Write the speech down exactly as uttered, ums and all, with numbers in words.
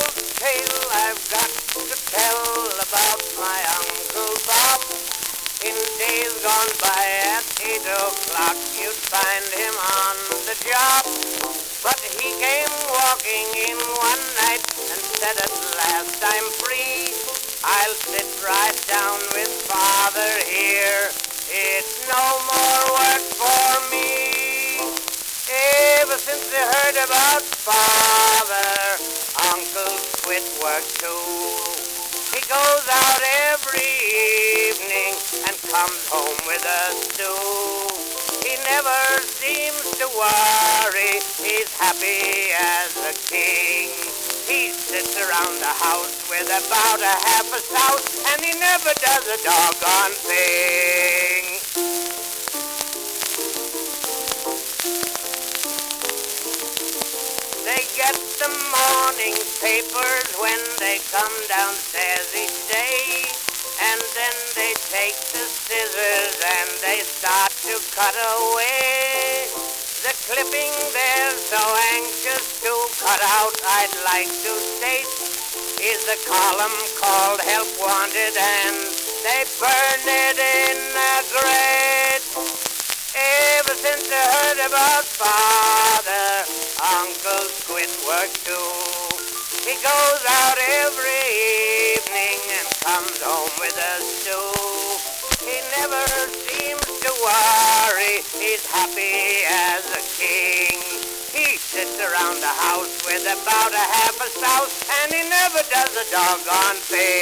old tale I've got to tell about my Uncle Bob. In days gone by at eight o'clock you'd find him on the job. But he came walking in one night and said, at last I'm free. I'll sit right down with Father here. It's no more work for me. Ever since they heard about Father, Uncle's quit work too. He goes out every evening and comes home with a stew. He never seems to worry, he's happy as a king. He sits around the house with about a half a souse, and he never does a doggone thing. They get the morning papers when they come downstairs each day, and then they take the scissors and they start to cut away. The clipping they're so anxious to cut out, I'd like to state, is a column called Help Wanted, and they burn it in a grate. Ever since they heard about Father, Uncle's quit work too. He goes out every evening and comes home with a stew. He never seems to worry, he's happy as a king. He sits around the house with about a half a souse, and he never does a doggone thing.